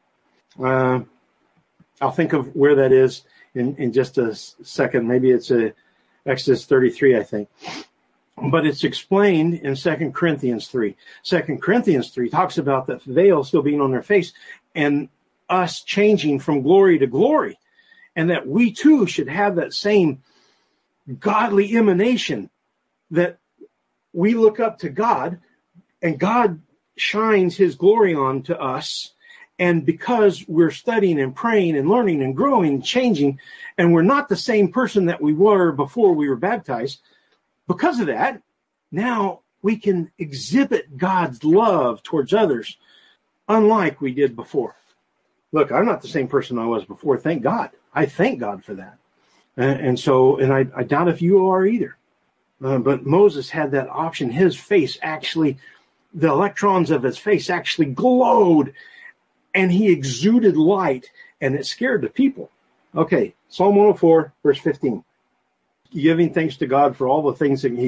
I'll think of where that is in just a second. Maybe it's Exodus 33, I think. But it's explained in 2 Corinthians 3. 2 Corinthians 3 talks about the veil still being on their face and us changing from glory to glory. And that we too should have that same godly emanation, that we look up to God and God shines his glory on to us. And because we're studying and praying and learning and growing and changing, and we're not the same person that we were before we were baptized, because of that, now we can exhibit God's love towards others, unlike we did before. Look, I'm not the same person I was before. Thank God. I thank God for that. And I doubt if you are either. But Moses had that option. His face actually, the electrons of his face actually glowed, and he exuded light, and it scared the people. Okay, Psalm 104, verse 15. Giving thanks to God for all the things that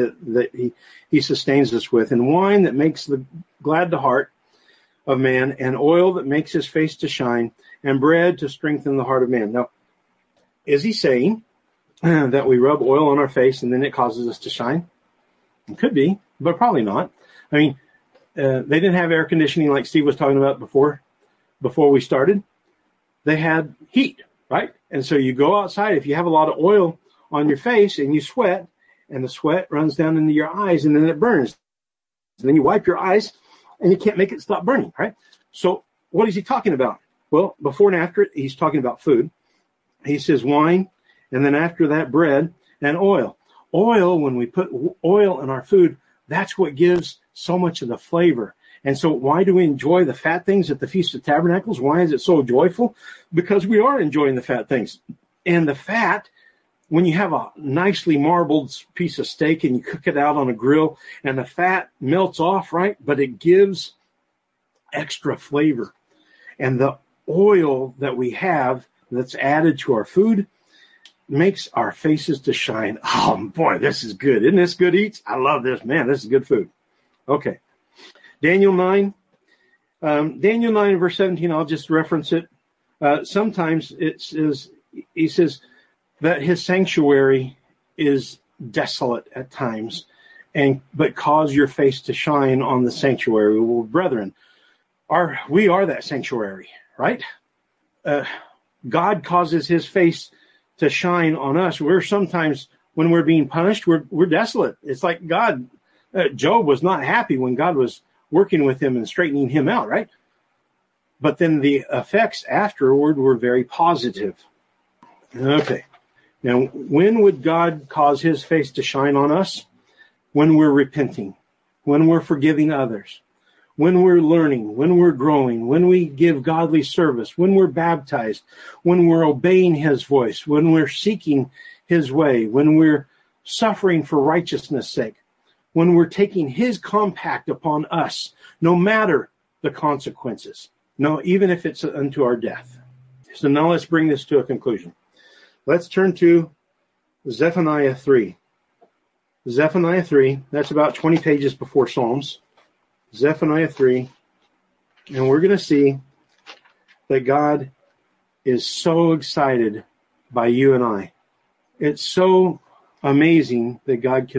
he sustains us with, and wine that makes glad the heart of man, and oil that makes his face to shine, and bread to strengthen the heart of man. Now, is he saying that we rub oil on our face and then it causes us to shine? It could be, but probably not. I mean, they didn't have air conditioning like Steve was talking about before we started. They had heat, right? And so you go outside. If you have a lot of oil on your face and you sweat, and the sweat runs down into your eyes and then it burns. And then you wipe your eyes and you can't make it stop burning, right? So what is he talking about? Well, before and after it, he's talking about food. He says wine, and then after that, bread and oil. Oil, when we put oil in our food, that's what gives so much of the flavor. And so why do we enjoy the fat things at the Feast of Tabernacles? Why is it so joyful? Because we are enjoying the fat things. And the fat, when you have a nicely marbled piece of steak and you cook it out on a grill, and the fat melts off, right? But it gives extra flavor. And the oil that we have that's added to our food makes our faces to shine. Oh, boy, this is good. Isn't this good eats? I love this. Man, this is good food. Okay. Daniel 9, verse 17, I'll just reference it. Sometimes he says that his sanctuary is desolate at times. but cause your face to shine on the sanctuary. Well, brethren, we are that sanctuary, right? God causes his face to shine on us. We're sometimes, when we're being punished, we're desolate. It's like God, Job was not happy when God was working with him and straightening him out, right? But then the effects afterward were very positive. Okay. Now, when would God cause his face to shine on us? When we're repenting, when we're forgiving others, when we're learning, when we're growing, when we give godly service, when we're baptized, when we're obeying his voice, when we're seeking his way, when we're suffering for righteousness' sake, when we're taking his compact upon us, no matter the consequences. No, even if it's unto our death. So now let's bring this to a conclusion. Let's turn to Zephaniah 3. Zephaniah 3, that's about 20 pages before Psalms. Zephaniah 3, and we're going to see that God is so excited by you and I. It's so amazing that God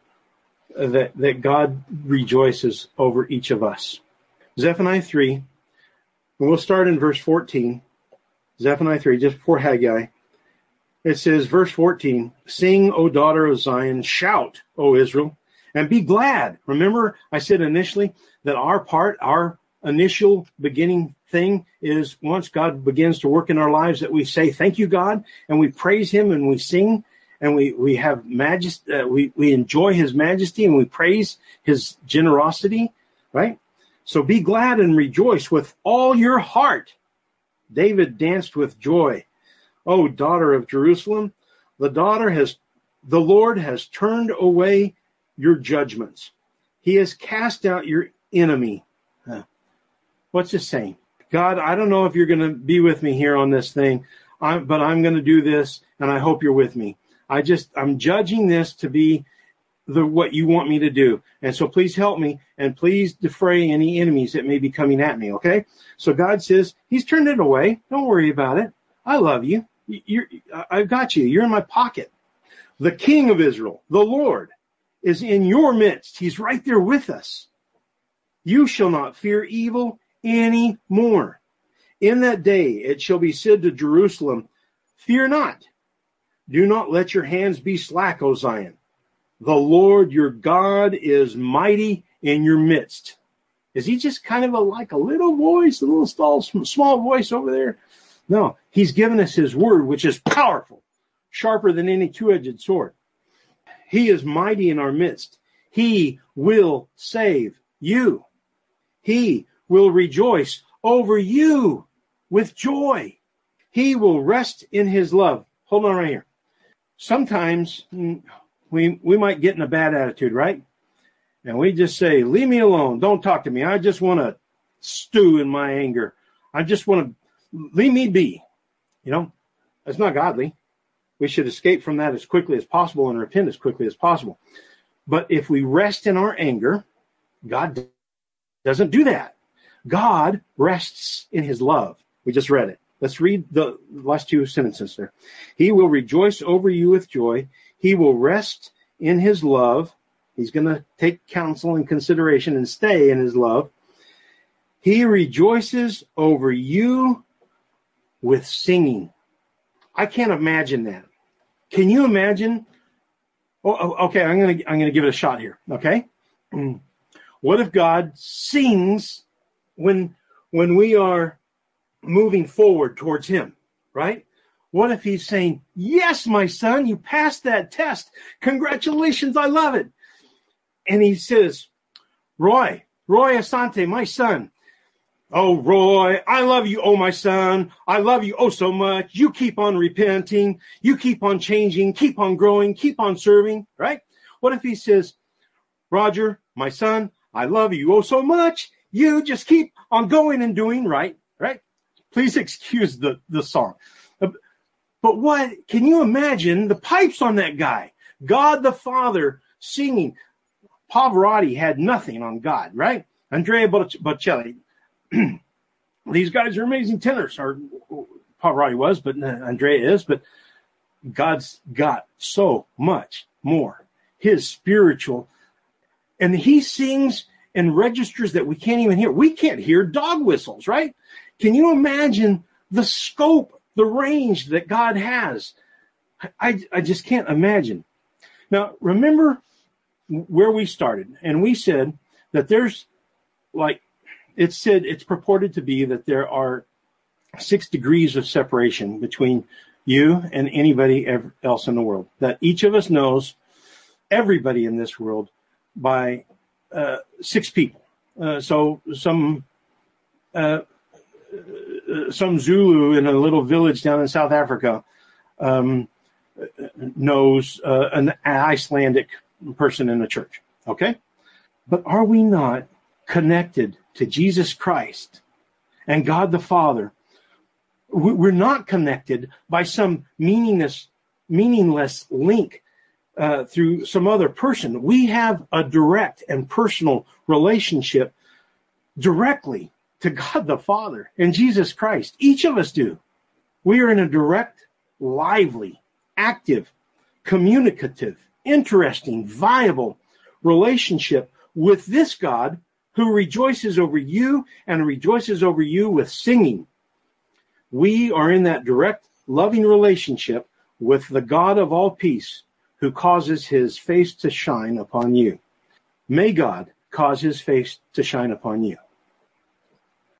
that God rejoices over each of us. Zephaniah 3, and we'll start in verse 14. Zephaniah 3, just before Haggai. It says, verse 14, sing, O daughter of Zion, shout, O Israel, and be glad. Remember, I said initially that our initial beginning thing is once God begins to work in our lives that we say, thank you, God, and we praise him and we sing and we have majesty, we enjoy his majesty and we praise his generosity, right? So be glad and rejoice with all your heart. David danced with joy. O daughter of Jerusalem, the Lord has turned away your judgments. He has cast out your enemy. What's this saying? God, I don't know if you're going to be with me here on this thing, but I'm going to do this, and I hope you're with me. I'm judging this to be what you want me to do. And so please help me, and please defray any enemies that may be coming at me, okay? So God says, he's turned it away. Don't worry about it. I love you. I've got you. You're in my pocket. The King of Israel, the Lord, is in your midst. He's right there with us. You shall not fear evil any more. In that day it shall be said to Jerusalem, fear not. Do not let your hands be slack, O Zion. The Lord your God is mighty in your midst. Is he just kind of like a little voice, a little small voice over there? No, he's given us his word, which is powerful, sharper than any two-edged sword. He is mighty in our midst. He will save you. He will rejoice over you with joy. He will rest in his love. Hold on right here. Sometimes we might get in a bad attitude, right? And we just say, leave me alone. Don't talk to me. I just want to stew in my anger. I just want to leave me be. You know, that's not godly. We should escape from that as quickly as possible and repent as quickly as possible. But if we rest in our anger, God doesn't do that. God rests in his love. We just read it. Let's read the last two sentences there. He will rejoice over you with joy. He will rest in his love. He's going to take counsel and consideration and stay in his love. He rejoices over you with singing. I can't imagine that. Can you imagine? Oh, okay, I'm gonna give it a shot here. Okay, what if God sings when we are moving forward towards him, right? What if he's saying, yes, my son, you passed that test. Congratulations, I love it. And he says, Roy Asante, my son. Oh, Roy, I love you, oh, my son. I love you, oh, so much. You keep on repenting. You keep on changing, keep on growing, keep on serving, right? What if he says, Roger, my son, I love you, oh, so much. You just keep on going and doing right? Please excuse the song. But what, can you imagine the pipes on that guy? God the Father singing. Pavarotti had nothing on God, right? Andrea Bocelli. These guys are amazing tenors, or Pavarotti was, but Andrea is, but God's got so much more. His spiritual And he sings and registers that we can't even hear. We can't hear dog whistles, right? Can you imagine the scope, the range that God has? I just can't imagine. Now, remember where we started, and we said that there's it's purported to be that there are 6 degrees of separation between you and anybody else in the world, that each of us knows everybody in this world by 6 people. So some Zulu in a little village down in South Africa knows an Icelandic person in the church. Okay? But are we not connected to Jesus Christ and God the Father? We're not connected by some meaningless link through some other person. We have a direct and personal relationship directly to God the Father and Jesus Christ. Each of us do. We are in a direct, lively, active, communicative, interesting, viable relationship with this God who rejoices over you and rejoices over you with singing. We are in that direct, loving relationship with the God of all peace who causes his face to shine upon you. May God cause his face to shine upon you.